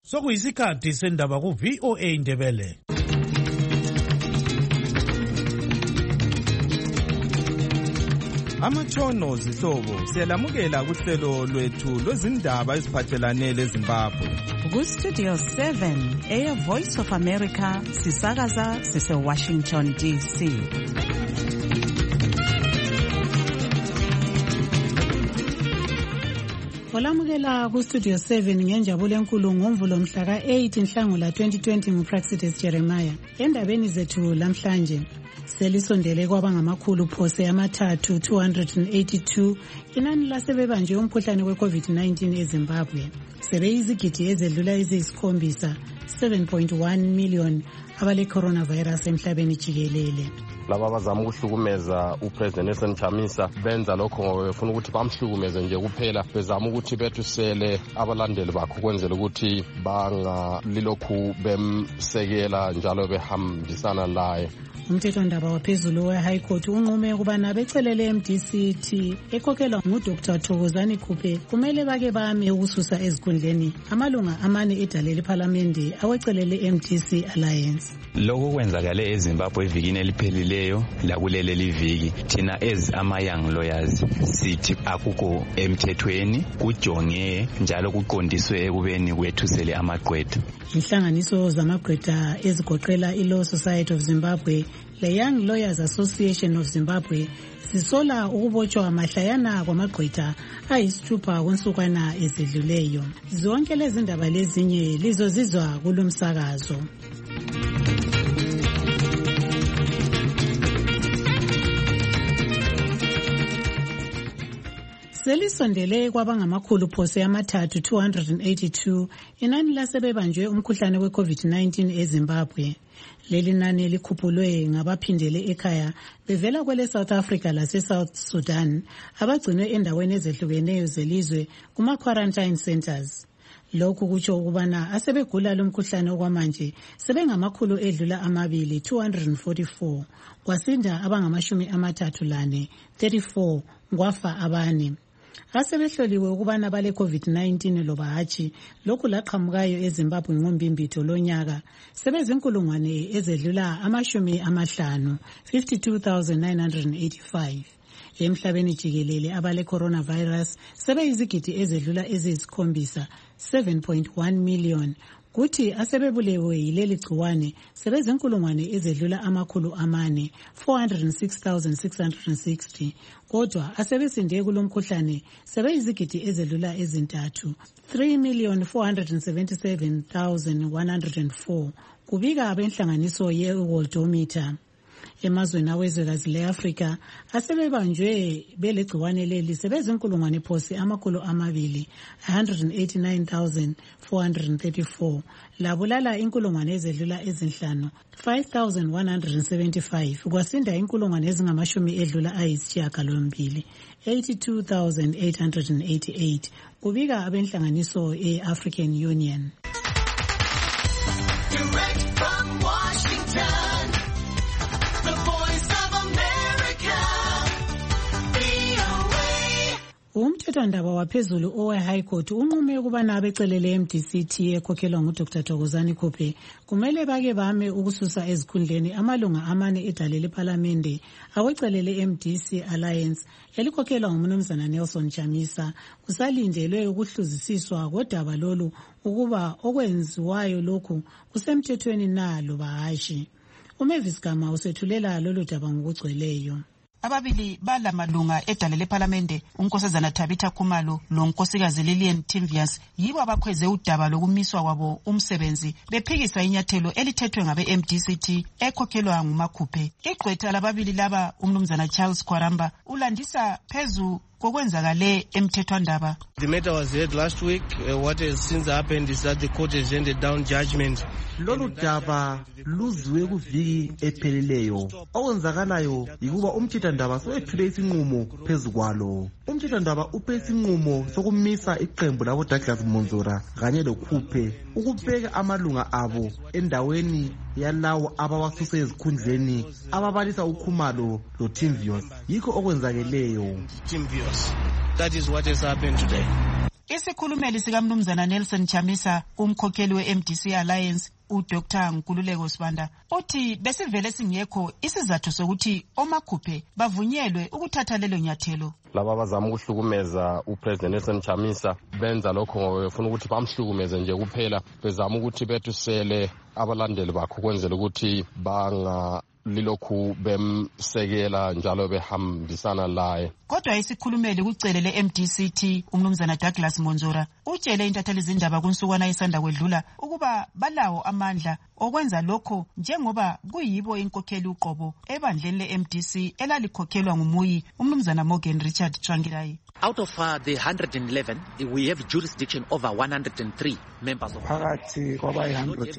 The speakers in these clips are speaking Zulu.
Sokuyisikhathi sendaba ku VOA Indebele. Amatshono zihlobo siyalamukela kuhlelo lwethu lwezindaba eziphathelane leZimbabwe. Ku Studio 7 Air Voice of America sisakaza sise Washington DC. Olamukela ku Studio 7 ngenjabulo enkulu ngomvulo mhla ka-8 Nhlangula 2020 nguPraxidis Jeremiah. Endabeni zethu lamhlanje selisondele kwabangamakhulu phose amathathu 282 inani lasebebanjwe umkhuhlane we-COVID-19 eZimbabwe. Sebeyizigidi ezedlula eziyisikhombisa 7.1 million abale coronavirus emhlabeni jikelele. Laba abazama ukuhlukumeza uPresident Nelson Chamisa benza lokho ngoba befuna ukuthi bamhlukumeze nje kuphela, bezama ukuthi bethusele abalandeli bakhe ukwenzela ukuthi bangalilokhu bemsekela njalo behambisana laye. Umthethondaba waphezulu we-High Court unqume ukubana becelele MDC ekhokhelwa nguDr. Thokozani Khuphe kumele bake bame ukususa ezikhundleni amalunga amane edale lephalamende awecelele MDC Alliance. Lokho kwenzakale eZimbabwe evikini eliphelileyo lakulele liviki, thina ama-young lawyers sithi akukho emthethweni, kujonge njalo kuqondiswe ekubeni kwethusele amagqwetha. Inhlanganiso zamagqwetha ezigoqela iLaw Society of Zimbabwe le-Young Lawyers Association of Zimbabwe zisola ukubotshwa mahlayana kwamagqwetha ayisithupha konsukwana ezidluleyo. Zonke lezi ndaba lezinye lizozizwa kulomsakazo. Selisondele kwabangamakhulu phose amathathu 282 inani lasebebanjwe umkhuhlane we-COVID-19 eZimbabwe. Leli nani likhuphulwe ngabaphindele ekhaya bevela kwele South Africa lase South Sudan abagcinwe endaweni ezehlukeneyo zelizwe kuma-quarantine centers. Lokhu kutsho ukubana asebegula lomkhuhlane okwamanje sebengamakhulu edlula amabili 244, kwasinda abangamashumi-34, 34 kwafa abane. Asebehloliwe ukubana bale COVID-19 loba hatshi, lokhu laqhamukayo eZimbabwe ngombimbitho lonyaka sebezinkulungwane ezedlula ama50, 52,985. Emhlabeni jikelele abale coronavirus sebeyizigidi ezedlula eziyisikhombisa 7.1 million. Kuthi asebebulewe yileli gciwane sebezinkulungwane ezedlula amakhulu amane 406,660, kodwa asebesinde kulomkhuhlane sebeyizigidi ezedlula ezintathu 3,477,104, kubika abenhlanganiso ye-Worldometer. Emazweni awezwekazi le-Afrika asebebanjwe belegciwane leli sebezinkulungwane phose amakhulu amabili 189,434, labulala inkulungwane ezedlula ezinhlanu 5,175, kwasinda inkulungwane ezingamashumi edlula ayisishiyagalombili 82,888, kubika abenhlanganiso e-African Union. Direct from Washington, the Voice of America, VOA. Umthethwandaba waphezulu owe-High Court unqume ukubana abecelele MDC ekhokhelwa nguDr. Thokozani Khuphe kumele bake bame ukususa ezikhundleni amalunga amane edale lephalamende awecelele MDC Alliance elikhokhelwa nguMnumzana Nelson Chamisa. Kusalindelwe ukuhluzisiswa kodaba lolu ukuba okwenziwayo lokhu kusemthethweni na loba hatshi. uMavis Gama usethulela lolu daba ngokugcweleyo. Ababili balamalunga edale lephalamende, unkosazana Tabitha Khumalo lonkosikazi Lillian Timvius, yibo abakhweze udaba lokumiswa kwabo umsebenzi bephikisa inyathelo elithethwe ngabe MDC ekhokhelwa nguMakhuphe. Igqwetha lababili laba, uMnumzana Charles Kwaramba, ulandisa phezu kokwenzakale emthethwandaba. The matter was heard last week. What has since happened is that the court has handed down judgment. Lolu daba luziwe kuviki ephelileyo. Okwenzakalayo yikuba umthethwandaba soyethule isinqumo phezu kwalo. Umthethwandaba uphe isinqumo sokumisa iqembu labo Douglas Monzora kanye loKhuphe ukubeka amalunga abo endaweni yalawo abawasuse ezikhundleni ababalisa uKhumalo loTimvius. Yikho okwenzakeleyo. That is what has happened today. Isikhulumeli sikaMnumzana Nelson Chamisa, umkhokheli we-MDC Alliance, uDr Nkululeko Sibanda, uthi besivele singekho isizathu sokuthi omakhuphe bavunyelwe ukuthatha lelo nyathelo. Laba abazama ukuhlukumeza uPresident Nelson Chamisa benza lokho ngoba befuna ukuthi bamhlukumeze nje kuphela, bezama ukuthi bethusele abalandeli bakhe ukwenzela ukuthi lilokhu bemsekela njalo behambisana laye. Kodwa isikhulumeli kucele le-MDCT uMnumzana Douglas Monzora utshele intatheli zindaba kunsukwana isanda kwedlula ukuba balawo amandla okwenza lokho njengoba kuyibo inkokheli uqobo ebandleni le-MDC elalikhokhelwa ngumuyi uMnumzana Morgan Richard Tsvangirai. Out of the 111, we have jurisdiction over 103 members of phakathi kwabayi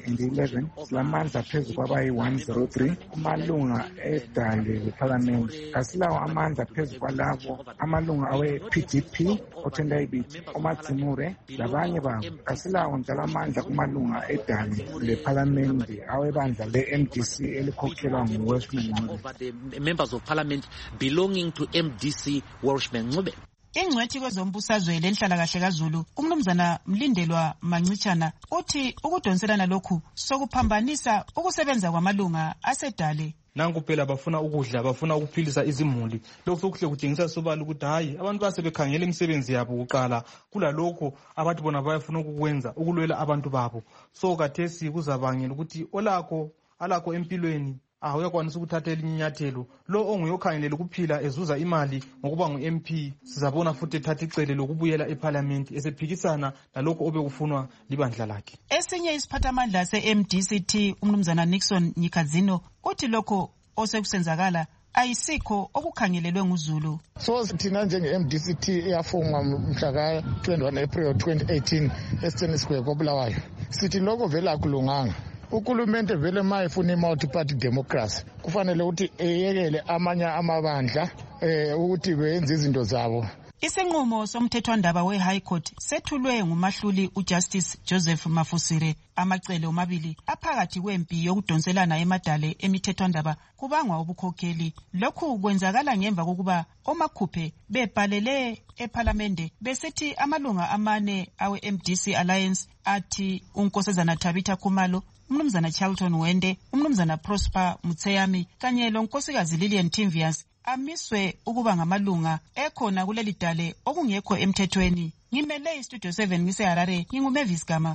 111 silamandla phezu kwabayi 103 amalunga edale leParliament. Asilawo amandla phezu kwalabo amalunga awe-PDP othenda ibithi uMadzimure labanye babo. Asilawo njalo amandla kumalunga edale leParliament awebandla le-MDC elikhokhelwa nguWelshman Ncube. The members of Parliament belonging to MDC Welshman Ncube. Ingcwethi kwezombusazwe lenhlalakahle kaZulu uMnumzana Mlindelwa Mancitshana uthi ukudonselana lokhu sokuphambanisa ukusebenza kwamalunga asedale. Nanku phela bafuna ukudla, bafuna ukuphilisa izimuli. Lokho sokuhle kutshengisa sobala ukuthi hayi abantu basebekhangela imisebenzi yabo kuqala kulalokho abathi bona bayafuna ukukwenza ukulwela abantu babo. So kathesi kuzabangela ukuthi alakho empilweni uyakwanisa ukuthatha elinye inyathelo. Lo onguyokhangelela ukuphila ezuza imali ngokuba ngu-MP sizabona futhi ethatha icele lokubuyela eParliament esephikisana nalokho obekufunwa libandla lakhe. Esinye isiphathamandla se-MDCT uMnumzana Nixon Nyikadzino uthi lokho osekusenzakala ayisikho okukhangelelwe nguZulu. So thina njenge-MDCT eyafungwa mhla ka-21 April 2018 eSteni Square koBulawayo sithi lokho vele akulunganga. Ukulumente vele mayefuna i-multi-party democracy kufanele ukuthi eyekele amanye amabandla ukuthi benze izinto zabo. Isinqumo somthethwandaba we-High Court sethulwe ngumahluli uJustice Joseph Mafusire. Amacele omabili aphakathi kwempi yokudonselana emadale emithethwandaba kubangwa ubukhokheli. Lokhu kwenzakala ngemva kokuba omakhuphe bebhalele eParliament besithi amalunga amane awe-MDC Alliance athi uNkosazana Thabitha Khumalo, uMnumzana Charlton Wende, uMnumzana Prosper Mutseyami kanye lonkosikazi Lillian Timvias amiswe ukuba ngamalunga ekhona kuleli dale okungekho emthethweni. Ngimele iStudio 7 ngiseHarare, nginguMavis Gama.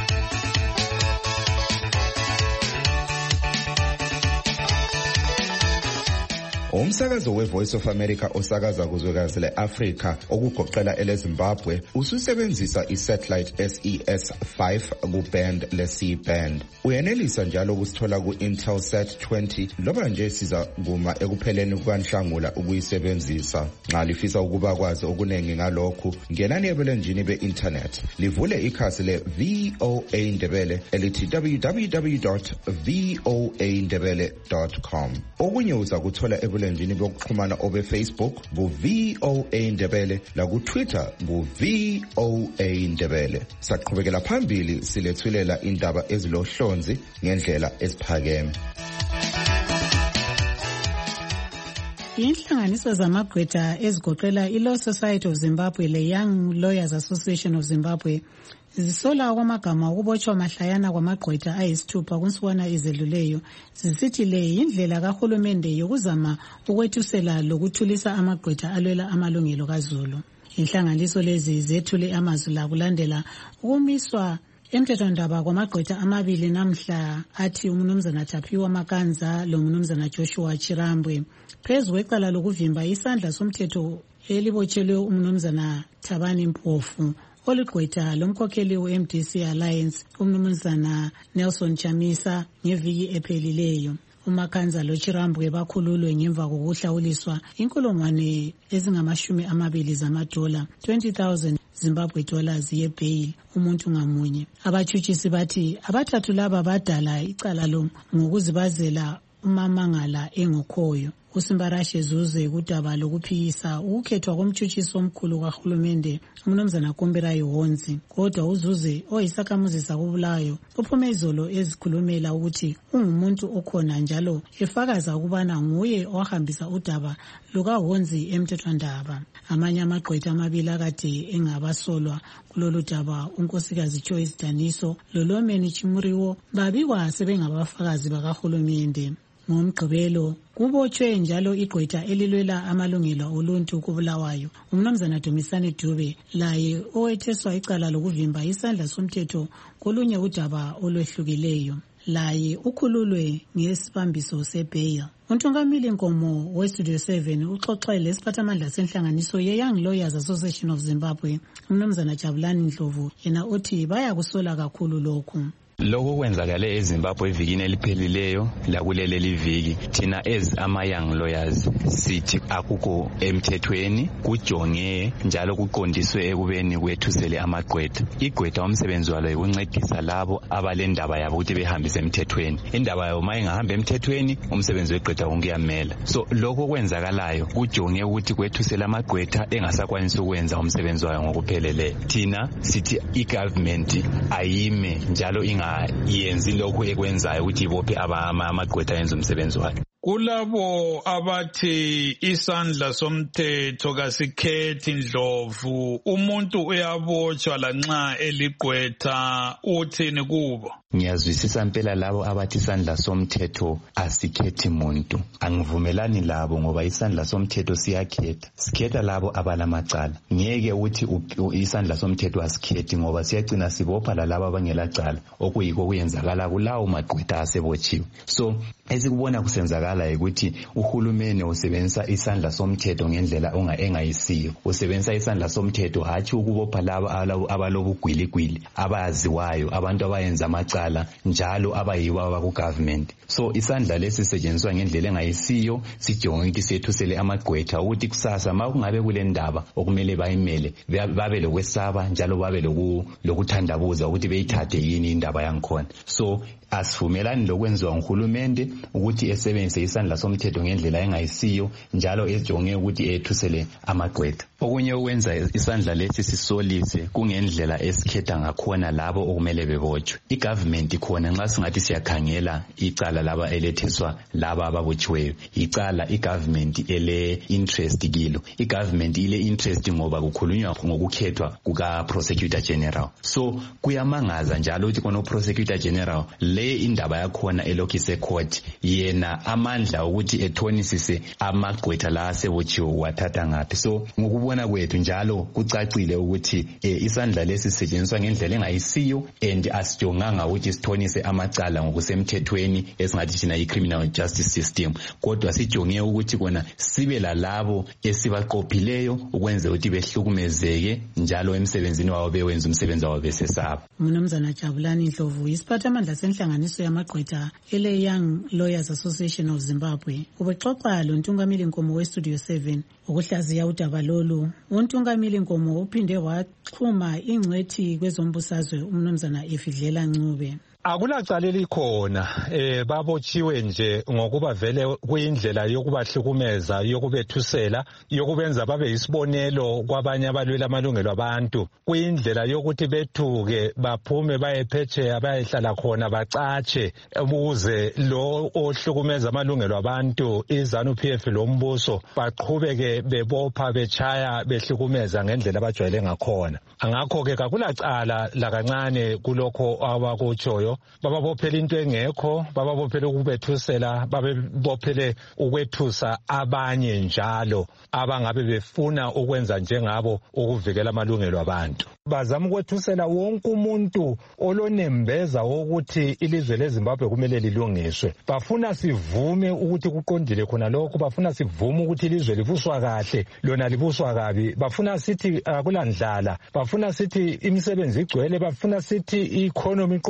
Umsakazo weVoice of America osakaza kuzwekazi leAfrika okugoqela eleZimbabwe ususebenzisa isatellite SES5 kuband leC-band. Uyenelisa njalo ukusithola ku-Intelsat 20 loba nje siza kuma ekupheleni kukaNhlangula ukuyisebenzisa. Nxa lifisa ukuba kwazi okuningi ngalokhu, ngenani ebulenjini be-internet. Livule ikhasi le-VOA Ndebele elithi www.voandebele.com. Okunye uza kuthola ebulenjini bokuxhumana obe-Facebook bu-VOA Ndebele laku-Twitter bu-VOA Ndebele. Saqhubekela phambili silethulela indaba ezilohlonzi ngendlela eziphakeme. Inhlanganiso zamagqwetha ezigoqela iLaw Society of Zimbabwe le-Young Lawyers Association of Zimbabwe zisola kwamagama ukubotshwa mahlayana kwamagqwetha ayisithupha kunsukwana ezedluleyo zisithi le yindlela kahulumende yokuzama ukwethusela lokuthulisa amagqwetha alwela amalungelo kaZulu. Inhlanganiso lezi zethule amazwi la kulandela ukumiswa emthethwandaba kwamagqwetha amabili namhla athi uMnumzana Taphiwa Makanza loMnumzana Joshua Chirambwe phezu kwecala lokuvimba isandla somthetho elibotshelwe uMnumzana Thabani Mpofu oligqwetha lomkhokheli we-MDC Alliance uMnumzana Nelson Chamisa ngeviki ephelileyo. uMakanza loChirambwe bakhululwe ngemva kokuhlawuliswa inkulungwane ezingama-20 zamadola 20,000 Zimbabwe dollars yebail umuntu ngamunye. Abatshutshisi bathi abathathu laba badala icala lo ngokuzibazela umamangala engokhoyo. uSimbarashe Zuze kudaba lokuphikisa ukukhethwa komtshutshisi omkhulu kahulumende umnumzana Kumbirayi Honzi. Kodwa uZuze oyisakhamuzi sakubulawayo uphume izolo ezikhulumela ukuthi ungumuntu okhona njalo efakaza ukubana nguye owahambisa udaba lukaHonzi emthethwandaba. Amanye amagqwetha amabili akade engabasolwa kulolu daba unkosikazi Joyce Daniso loLomeni Chimuriwo babikwa sebengabafakazi bakahulumende. Ngomgqibelo kubotshwe njalo igqwetha elilwela amalungelo oluntu kubulawayo umnumzana Dumisani Dube laye owetheswa icala lokuvimba isandla somthetho kolunye udaba olwehlukileyo. Laye ukhululwe ngesibambiso sebail. Untungamili Nkomo weStudio 7 uxoxele isiphathamandla senhlanganiso ye-Young Lawyers Association of Zimbabwe umnumzana Jabulani Ndlovu yena uthi bayakusola kakhulu lokhu. Lokho kwenzakale eZimbabwe evikini eliphelileyo lakuleli liviki thina ama-Young Lawyers sithi akukho emthethweni, kujonge njalo kuqondiswe ekubeni kwethusele amagqwetha. Igqwetha umsebenzi walo ukuncedisa labo abalendaba yabo ukuthi behambise emthethweni. Indaba yabo mayingahamba emthethweni umsebenzi wegqwetha kuyamela. So lokho kwenzakalayo kujonge ukuthi kwethusele amagqwetha engasakwanisi ukwenza umsebenzi wayo ngokupheleleyo. Thina sithi igovernment ayime njalo yenzi lokhu ekwenzayo ukuthi ibophe amagqwetha yenza umsebenzi wakhe. Kulabo abathi isandla somthetho kasikhethi Ndlovu, umuntu uyabotshwa lanxa eligqwetha, uthini kubo? Ngiyazwisisa impela labo abathi isandla somthetho asikhethi muntu. Angivumelani labo ngoba isandla somthetho siyakhetha. Sikhetha labo abalamacala. Ngeke uthi isandla somthetho asikhethi ngoba siyagcina sibopha lalabo abangelacala okuyikho kuyenzakala kulawo magqwetha asebotshiwe. So esikubona kusenzakala ukuthi uhulumeni usebenzisa isandla somthetho ngendlela engayisiyo. Usebenzisa isandla somthetho hathi ukubopha labo abalobugwiligwili abaziwayo, abantu abayenza amacala njalo abayibo abakugovernment. So isandla lesi sisetshenziswa ngendlela engayisiyo, sijonge ukuthi sethusele amagqwetha ukuthi kusasa makungabe kule ndaba okumele bayimele babe lokwesaba njalo babe lokuthandabuza ukuthi beyithathe yini indaba yankhona. So asivumelani lokwenziwa nguhulumende ukuthi esebenzise isandla somthetho ngendlela engayisiyo njalo ejonge ukuthi ethusele amagqwetha. Okunye ukwenza isandla lesi sisolise kungendlela esikhetha ngakhona labo okumele bebotshwe. Igovernment khona nxa singathi siyakhangela icala laba eletheswa laba ababotshiweyo, icala igovernment ele interest kilo. Igovernment ile interest ngoba kukhulunywa ngokukhethwa kuka prosecutor general. So kuyamangaza njalo ukuthi kono prosecutor general le indaba yakhona elokise court yena amandla ukuthi ethonisise amagqwetha la asebotshiwe wathatha ngaphi. So ngokubona kwethu njalo kucacile ukuthi isandla lesi sisetshenziswa ngendlela engayisiyo and asijonganga ukuthi sithonise amacala ngokusemthethweni esingathi thina i-criminal justice system, kodwa sijonge ukuthi kona sibe lalabo esibaqophileyo ukwenza ukuthi behlukumezeke njalo emsebenzini wabo bewenza umsebenzi wabo besesaba. Mnumzana Jabulani Ndlovu isiphathamandla senhlanganiso yamagqwetha ele Young Lawyers Association of Zimbabwe ubexoxa loNtungamili Nkomo weStudio 7 ukuhlaziya udaba lolu. uNtungamili Nkomo uphinde waxhuma ingcwethi kwezombusazwe umnumzana Efidlela Ncube. Akulacala elikhona babotshiwe nje ngokuba vele kuyindlela yokubahlukumeza, yokubethusela, yokubenza babe yisibonelo kwabanye abalwela amalungelo abantu. Kuyindlela yokuthi bethuke baphume bayephetsheya bayehlala khona bacatshe ukuze lo ohlukumeza amalungelo abantu iZANU-PF lombuso baqhubeke bebopha betshaya behlukumeza ngendlela abajwayele ngakhona. Ngakho ke kakulacala lakancane kulokho abakutshoyo. Bababophela into engekho, bababophela ukubethusela, bababophele ukwethusa abanye njalo abangabe befuna ukwenza njengabo ukuvikela amalungelo abantu. Bazama ukwethusela wonke umuntu olonembeza wokuthi ilizwe leZimbabwe kumele lilungiswe. Bafuna sivume ukuthi kuqondile khona lokho, bafuna sivume ukuthi ilizwe libuswa kahle lona libuswa kabi, bafuna sithi akulandlala, bafuna sithi imisebenzi igcwele, bafuna sithi i-economy iqondile.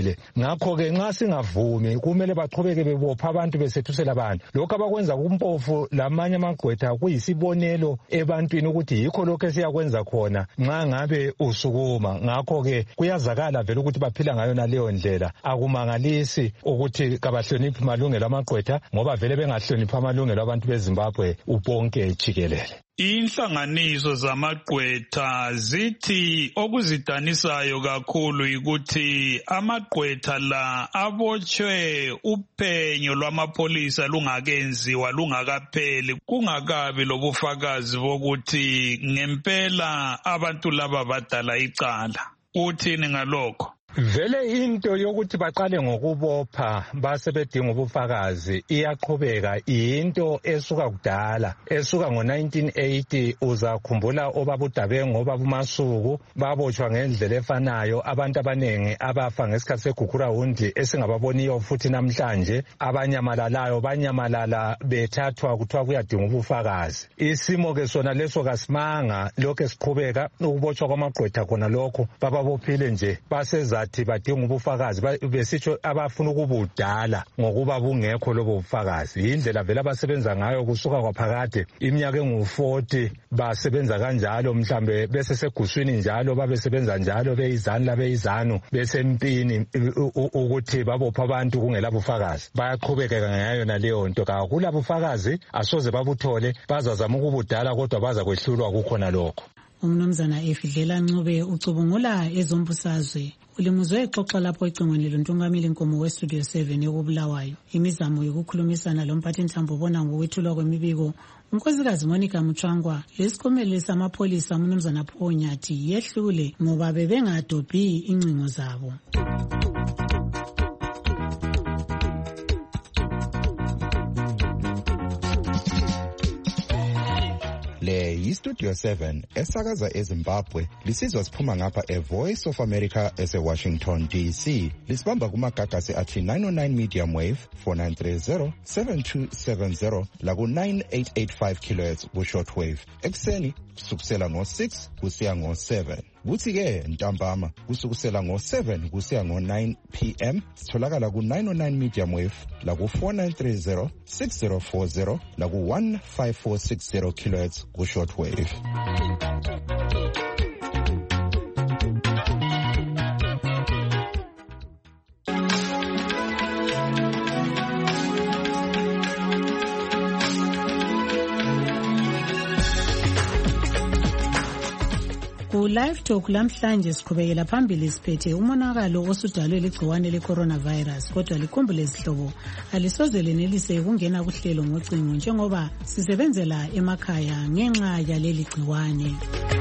baphephile. Ngakho-ke nxa singavumi kumele baqhubeke bebopha abantu besethusela abantu. Lokho abakwenza kuMpofu lamanye amagqwetha kuyisibonelo ebantwini ukuthi yikho lokho esiyakwenza khona nxa ngabe usukuma. Ngakho-ke kuyazakala vele ukuthi baphila ngayo naleyo ndlela. Akumangalisi ukuthi kabahloniphi amalungelo amagqwetha ngoba vele bengahloniphi amalungelo abantu beZimbabwe ubonke jikelele. Inhlanganiso zamagqwetha zithi okuzidanisayo kakhulu ukuthi amagqwetha la abotshwe uphenyo lwamapholisa lungakenziwa lungakapheli kungakabi lobufakazi bokuthi ngempela abantu laba badala icala. Uthini ngalokho? Vele into yokuthi baqale ngokubopha base bedinga ubufakazi iyaqhubeka, into esuka kudala, esuka ngo1980. Uzakhumbula obaba uDabengu obaba uMasuku babotshwa ngendlela efanayo, abantu abanengi abafa ngesikhathi segugurawundi esingababoniyo futhi namhlanje, abanyamalalayo banyamalala bethathwa kuthiwa kuyadinga ubufakazi. Isimo ke sona leso kasimanga lokho esiqhubeka ukubotshwa kwamagqwetha khona lokho bababophile nje baseza badinga ubufakazi besitsho abafuna ukubudala ngokuba bungekho lobo bufakazi. Indlela vele abasebenza ngayo kusuka kwaphakade iminyaka engu40 basebenza kanjalo, mhlambe bese seguswini njalo babesebenza njalo beyizanu besempini ukuthi babopha abantu kungela bufakazi. Bayaqhubeka ngayo naleyo nto. Kakula bufakazi asoze babuthole, bazazama ukubudala kodwa baza kwehlulwa kukhona lokho. Umnumzana Efidlela Ncube ucubungula ezombusazwe ulimuzwe exoxa lapho ecingweni lontungameli Nkomo weStudio 7 ekubulawayo. Imizamo yokukhulumisana lomphathi Nthambo bona ngokwethulwa kwemibiko unkosikazi Monica Muchangwa lesikhomeli samapholisa umnumzana Phonyathi yehlule ngoba bebengadobhi incingo zabo. Le yiStudio 7 esakaza eZimbabwe lisizwa siphuma ngapha eVoice of America eseWashington DC. Lisibamba kumagagasi athi 909 medium wave 4930 7270 laku 9885 kHz ku shortwave. Ekseni kusukela ngo6 kusiya ngo7. Kuthi ke ntambama kusukusela ngo7 kusiya ngo9 PM sitholakala ku 909 medium wave laku 4930 6040 laku 15460 kHz ku shortwave. Live Talk lamhlanje siqhubekela phambili siphethe umonakalo osudalwe ligciwane le-coronavirus, kodwa likhumbule izihlobo alisoze lenelise ukungena kuhlelo ngocingo njengoba sisebenzela emakhaya ngenxa yaleli gciwane.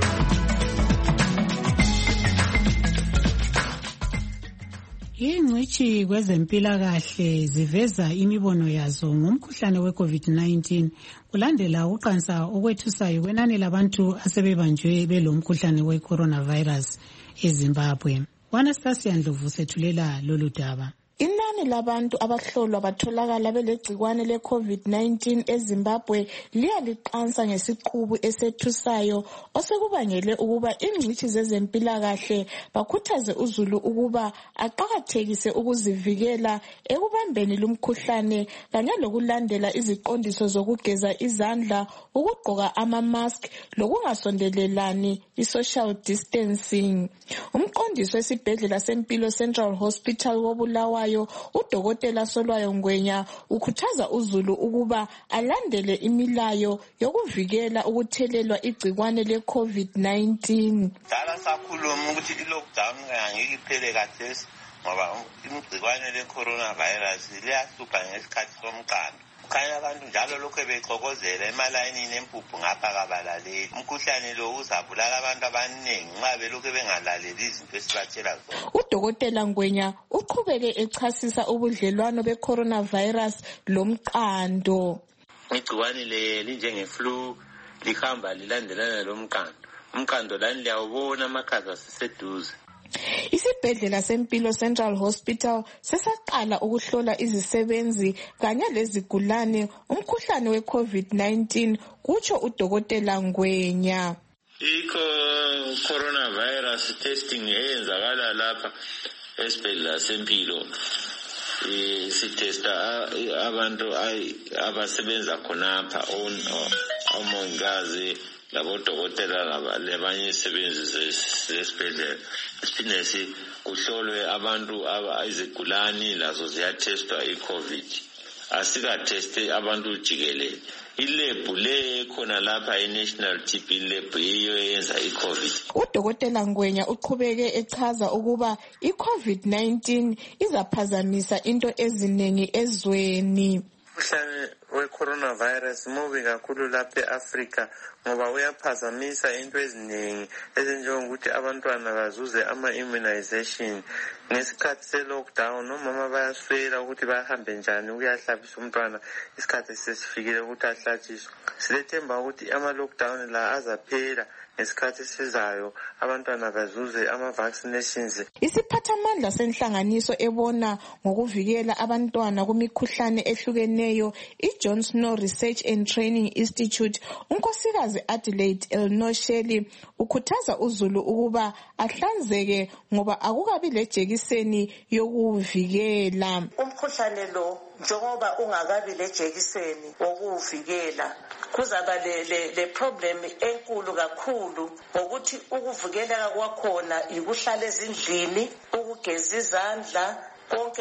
Ingcitshi kwezempilakahle ziveza imibono yazo ngomkhuhlane we-COVID-19 kulandela uqansa okwethusayo kwenani labantu asebebanjwe belomkhuhlane we-coronavirus eZimbabwe. Anastasia Ndlovu sethulela lolu daba. Inani labantu abahlolwa batholakala belegcikwane le-COVID-19 eZimbabwe liyaliqansa ngesiqubu esethusayo osekubangele ukuba ingcitshi zezempilakahle bakhuthaze uzulu ukuba aqakathekise ukuzivikela ekubambeni lumkhuhlane kanye lokulandela iziqondiso zokugeza izandla, ukugqoka ama-mask lokungasondelelani i-social distancing. Umqondisi wesibhedlela sempilo Central Hospital wobulawayo uDokotela Solwayo Ngwenya ukhuthaza uzulu ukuba alandele imilayo yokuvikela ukuthelelwa igcikwane le-COVID-19. Dala sakhuluma ukuthi i-lockdown angeke iphele kathesi ngoba igcikwane le-coronavirus liyahlupha ngesikhathi somqando. Kukhanya abantu njalo lokho bexokozela emalayinini empuphu ngapha kabalaleli. Umkhuhlane lo uzabulala abantu abaningi nxa belokhu bengalaleli izinto esibatshela zona. UDokotela Ngwenya uqhubeke echasisa ubudlelwano be-coronavirus lomqando. Igcikwane linjenge-flu lihamba lilandelana lomqando. Umqando lani liyawubona amakhaza siseduze. Isibhedlela sempilo Central Hospital sesaqala ukuhlola izisebenzi kanye lezigulane umkhuhlane we-COVID-19, kutsho uDokotela Ngwenya. Ikho coronavirus testing eyenzakala lapha esibhedlela sempilo sitesta abantu abasebenza khonapha omongikazi labodokotela labanye isebenzi zesibhedlela. Siphinde kuhlolwe abantu izigulani lazo ziyatestwa i-COVID. Asikateste abantu jikelele. Ilebhu le khona lapha i-National TB Lab yiyo eyenza i-COVID. Udokotela Ngwenya uqhubeke echaza ukuba i-COVID-19 izaphazamisa into eziningi ezweni. Umkhuhlane we-coronavirus mubi kakhulu lapha e-Africa ngoba uyaphazamisa into eziningi ezinjengokuthi abantwana bazuze ama-immunization. Ngesikhathi se-lockdown omama bayaswela ukuthi bahambe njani ukuyahlabisa umntwana isikhathi sesifikile ukuthi ahlatshiswe. Silethemba ukuthi ama-lockdown la azaphela ngesikhathi sizayo abantwana bazuze ama-vaccinations. Isiphathamandla senhlanganiso ebona ngokuvikela abantwana kumikhuhlane ehlukeneyo i-John Snow Research and Training Institute, unkosikazi Adelaide Elnosheli ukhuthaza uzulu ukuba ahlanzeke ngoba akukabi lejekiseni yokuvikela. Umkhuhlane lo njengoba ungakabi lejekiseni wokuvikela kuzaba le problem enkulu kakhulu ngokuthi ukuvikeleka kwakhona ikuhlala ezindlini, ukugeza izandla, konke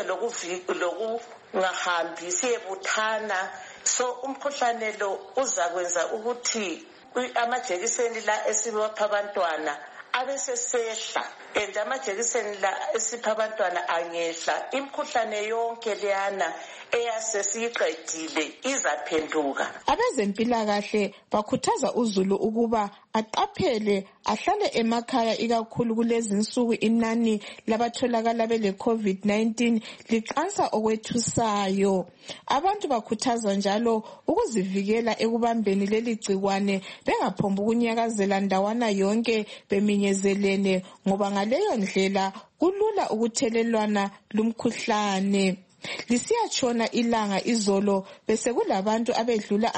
lokungahambi siyebuthana. So umkhuhlane lo uzakwenza ukuthi amajekiseni la esibapha abantwana abesesehla and amajekiseni la esipha abantwana angehla. Imkhuhlane yonke leyana eyasesiyiqedile izaphenduka. Abezempilakahle bakhuthaza uzulu ukuba aqaphele ahlale emakhaya ikakhulu kulezi insuku inani labatholakala bele COVID-19 liqansa okwethusayo. Abantu bakhuthaza njalo ukuzivikela ekubambeni leli gcikwane bengaphomba ukunyakazela ndawana yonke beminyezelene ngoba ngaleyo ndlela kulula ukuthelelwana lumkhuhlane. Lisiyatshona ilanga izolo bese kulabantu abedlula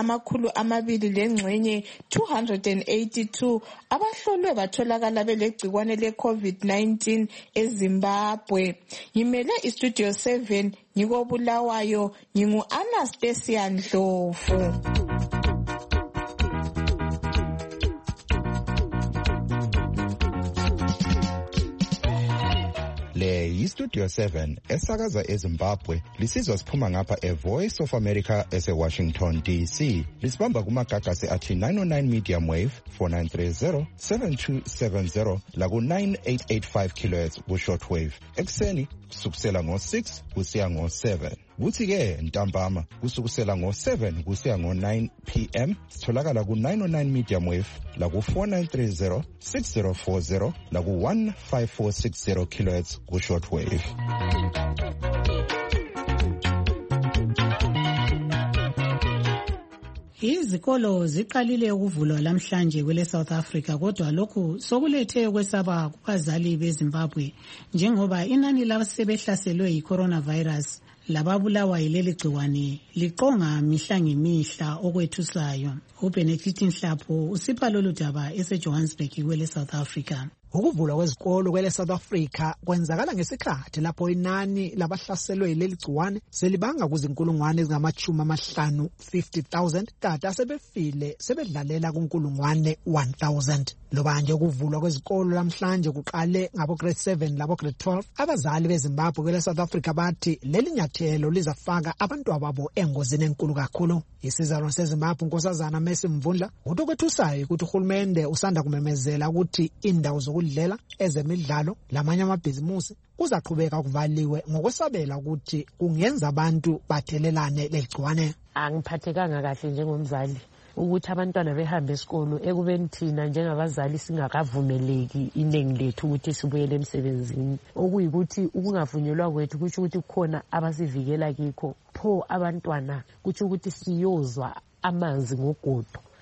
282 abahlolwe batholakala belegcikwane le-COVID-19 eZimbabwe. Ngimele iStudio 7 ngikobulawayo ngingu-Anastasia Ndlovu. Le yiStudio 7 esakaza eZimbabwe lisizwa siphuma ngapha eVoice of America eseWashington DC. Lisibamba kumagagasi athi 909 medium wave 4930 7270 laku 9885 kHz ku shortwave. Ekseni kusukela ngo6 kusiya ngo7. Kuthi ke ntambama kusukela ngo7 kusiya ngo9 PM sitholakala ku 909 medium wave laku 4930 6040 laku 15460 kHz ku shortwave. Izikolo ziqalile ukuvulwa lamhlanje kwele South Africa kodwa lokhu sokulethe ukwesaba kubazali beZimbabwe njengoba inani labasebehlaselwe yi-coronavirus lababulawa yileli gciwane liqonga mihla ngemihla okwethusayo. uBenedict Nhlapho usipha lolu daba eseJohannesburg kwele South Africa. Ukuvulwa kwezikolo kwele South Africa kwenzakala ngesikhathi lapho inani labahlaselwe yileli gciwane selibanga kuzinkulungwane ezingama-50,000 kade asebefile sebedlalela kunkulungwane 1,000. Loba nje ukuvulwa kwezikolo lamhlanje kuqale ngabo grade 7 labo grade 12 abazali beZimbabwe kwele South Africa bathi leli nyathelo lizafaka abantu ababo engozini enkulu kakhulu. Isizalwane seZimbabwe unkosazana Messi Mvundla utokwethusayo ukuthi uhulumende usanda kumemezela ukuthi indawo zokudlela ezemidlalo lamanye amabhizimusi kuzaqhubeka kuvaliwe ngokwesabela ukuthi kungenza abantu bathelelane legciwane. Angiphathekanga kahle njengomzali ukuthi abantwana behambe esikolo ekubeni thina njengabazali singakavumeleki inengi lethu ukuthi sibuyele emsebenzini, okuyikuthi ukungavunyelwa kwethu kutsho ukuthi kukhona abasivikela kikho. Pho abantwana kutsho ukuthi siyozwa amanzi ngogodo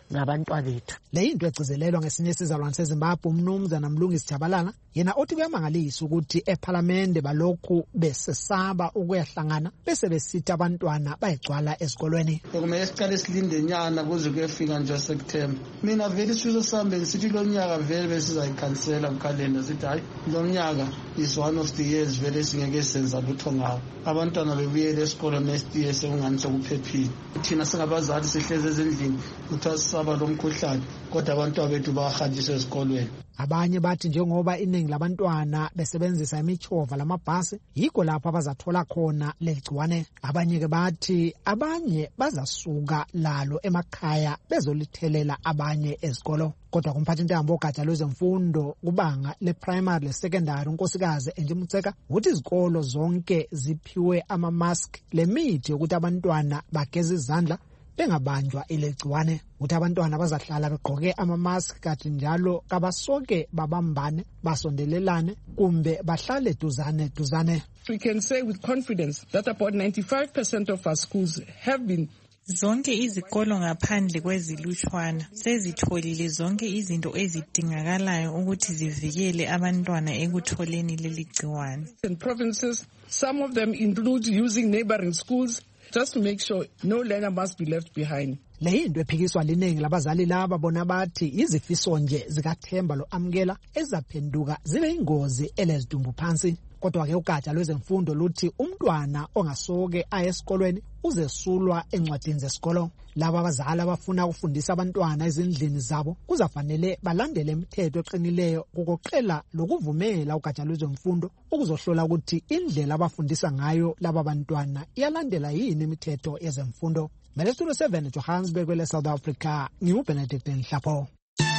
ngabantwana bethu. Le into egcizelelwa ngesinye isizalwane seZimbabwe umnumzana Mlungisi Jabalala yena othi kuyamangalisa ukuthi eParliament balokhu besesaba ukuyahlangana bese besithi abantwana bayigcwala esikolweni. Kumele siqale silinde nyana kuze kuyefika nje September. Mina vele isifiso sami ngisithi lo nyaka vele besizayikhansela kukalenda sithi hayi lo nyaka is one of the years vele singeke senza lutho ngawo. Abantwana bebuyele esikolo next year sekungani sokuphephile. Thina singabazali sihleze ezindlini uthasaba lo mkhuhlane kodwa abantwana bethu bayahanjiswa esikolweni. Abanye bathi njengoba iningi labantwana besebenzisa imichova lamabhasi yikho lapho abazathola khona legciwane. Abanye ke bathi abanye bazasuka lalo emakhaya bezolithelela abanye ezikolo. Kodwa kumphathintambo ogatsha lwezemfundo kubanga le-primary le-secondary unkosikazi Enjimutseka uthi izikolo zonke ziphiwe ama-mask lemithi yokuthi abantwana bageze izandla bengabanjwa ilegciwane. Uthi abantwana bazahlala begqoke ama-mask kanti njalo kabasoke babambane basondelelane kumbe bahlale duzane. We can say with confidence that about 95% of our schools have been zonke izikolo ngaphandle kwezilutshwana sezitholile zonke izinto ezidingakalayo ukuthi zivikele abantwana ekutholeni leli gciwane. In provinces, some of them include using neighboring schools just to make sure no learner must be left behind. Le into ephikiswa liningi labazali laba bona bathi izifiso nje zikaThemba lo amkela ezaphenduka zibe ingozi elezidumbu phansi. Kodwa ke ugatsha lwezemfundo luthi umntwana ongasoke aya esikolweni uzesulwa encwadini zesikolo. Laba abazali abafuna ukufundisa abantwana ezindlini zabo kuzafanele balandele imithetho eqinileyo kokuqela lokuvumela ugatsha lwezemfundo ukuzohlola ukuthi indlela abafundisa ngayo laba bantwana iyalandela yini imithetho yezemfundo. Studio 7 Johannesburg kwele South Africa, ngiuBenedict Nhlapo.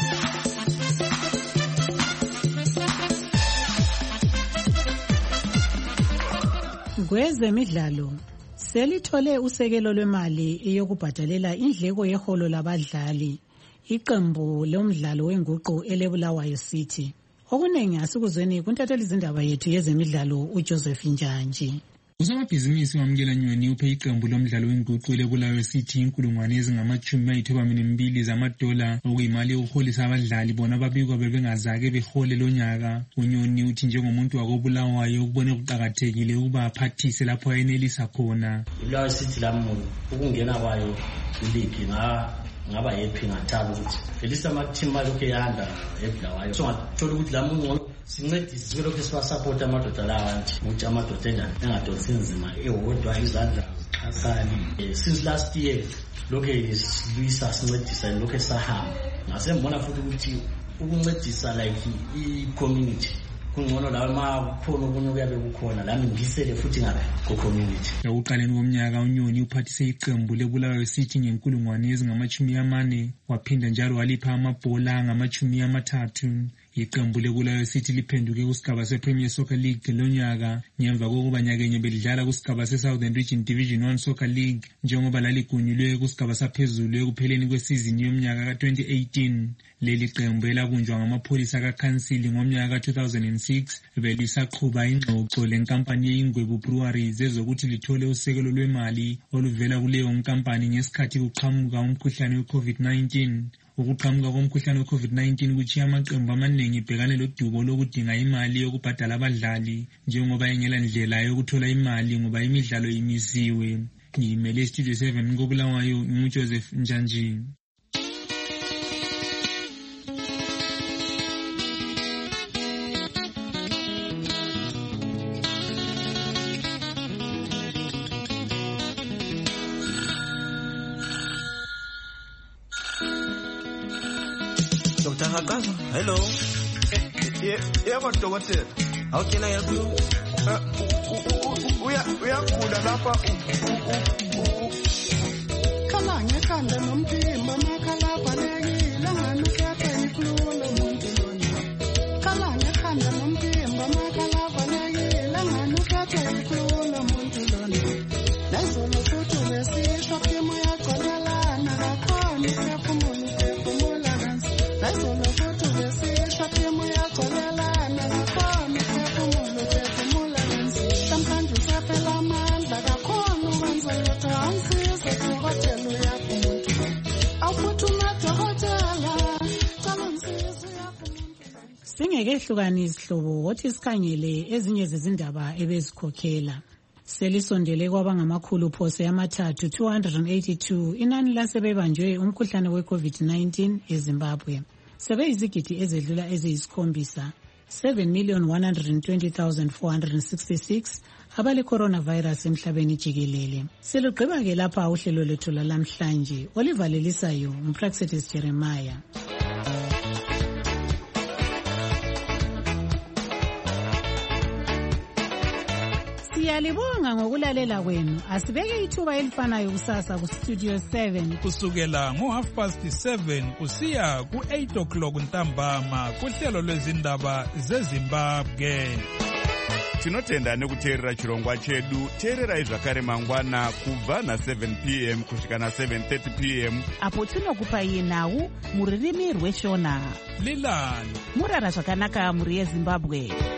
Kwezemidlalo selithole usekelo lwemali yokubhadalela indleko yeholo labadlali iqembu lomdlalo wenguqu eleBulawayo City. Okunengi asikuzweni kuntatheli izindaba yethu yezemidlalo uJoseph Njanji. Usomabhizinisi wamukela Nyoni uphe iqembu lomdlalo wenguqu eleBulawayo City inkulungwane ezingama-92 zamadola okuyimali yokuholisa abadlali bona babikwa bebengazake behole lo nyaka. uNyoni uthi njengomuntu wakoBulawayo ukubone kuqakathekile ukuba aphathise lapho ayenelisa khona. iBulawayo City lamuntu ukungena kwayo kuligi ngaba happy ngathaba ukuthi elisa ama-team alokhu ehamba eBulawayo so ngathola ukuthi lamuntu sincedise lokho sibasupport amadoda lawa nje ukuthi amadoda engadonsi nzima ewodwa izandla zixhasane. Since last year lokho silwisa sincedisa lokho sahamba ngasembona futhi ukuthi ukuncedisa like i-community kungcono lawo makukhona okunye kuyabe kukhona lami ngisele futhi ngabe ku-community. Ekuqaleni komnyaka uNyoni uphathise iqembu leBulawayo City ngenkulungwane ezingama-40 waphinda njalo walipha amabhola angama-30. Iqembu leBulawayo City liphenduke kusigaba sePremier Soccer League lonyaka ngemva kokuba nyakenye belidlala kusigaba seSouthern Region Division 1 Soccer League njengoba laligunyulwe kusigaba saphezulu ekupheleni kwesizini yomnyaka ka-2018. Leli qembu elabunjwa ngamapholisa kaKhansili ngomnyaka ka-2006 belisaqhuba ingxoxo lenkampani yeIngwebu Breweries ezokuthi lithole usekelo lwemali oluvela kuleyo nkampani ngesikhathi kuqhamuka umkhuhlane we-COVID-19. Ukuqhamuka komkhuhlane we-COVID-19 kuchiya amaqembu amaningi ibhekane lodubo lokudinga imali yokubhadala abadlali njengoba engela ndlela yokuthola imali ngoba imidlalo imisiwe. Ngimele Studio 7 koBulawayo nguJoseph Njanji. Dr. Hakaza, hello. Yebo dokotela. How can I help you? Uyagula lapha. Khala ngekhanda nomphimbo amakhala balekile nganukhethe ikhululo umuntu lona. Khala ngekhanda nomphimbo amakhala balekile nganukhethe ikhululo umuntu lona. Nezolo futhi lesisho phimo yagcolelana kakhona iphefumula kansi. Nezolo futhi lesisho phimo yagcolelana kakhona iphefumula kansi. Sometimes usephela amandla kakhona wenza lutho angisize dokotela uyapha umuntu. Singekehlukanisi isihlobo wothi sikhangele ezinye zezindaba ebezikhokhela. Selisondele kwabangamakhulu phose amathathu 282 inani lasebebanjwe umkhuhlane we-COVID-19 eZimbabwe. Sebeyizigidi ezedlula eziyisikhombisa 7,120,466 abale coronavirus emhlabeni jikelele. Selugqiba-ke lapha uhlelo lethu lalamhlanje olivalelisayo uMpraxedes Jeremiah. Siyalibonga ngokulalela kwenu. Asibeke ithuba elifanayo kusasa ku Studio 7 kusukela ngo7:30 kusiya ku8 ntambama kuhlelo lwezindaba zeZimbabwe. Tinotenda nekuteerera chirongwa chedu. Teererai zvakare mangwana kubva na7 p.m. kusvika na7:30 p.m. apo tinokupai nhau muririmi rweshona. Lilani murara zvakanaka muri yeZimbabwe.